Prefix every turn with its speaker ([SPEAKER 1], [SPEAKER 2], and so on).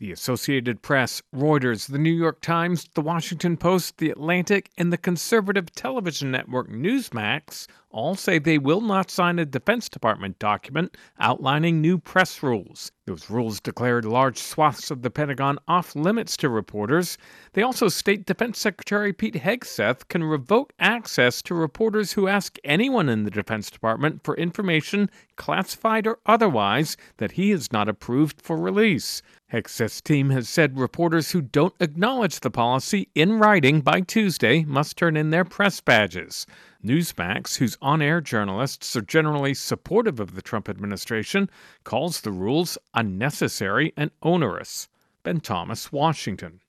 [SPEAKER 1] The Associated Press, Reuters, the New York Times, the Washington Post, the Atlantic, and the conservative television network Newsmax all say they will not sign a Defense Department document outlining new press rules. Those rules declared large swaths of the Pentagon off limits to reporters. They also state Defense Secretary Pete Hegseth can revoke access to reporters who ask anyone in the Defense Department for information, classified or otherwise, that he has not approved for release. Hegseth's team has said reporters who don't acknowledge the policy in writing by Tuesday must turn in their press badges. Newsmax, whose on-air journalists are generally supportive of the Trump administration, calls the rules unnecessary and onerous. Ben Thomas, Washington.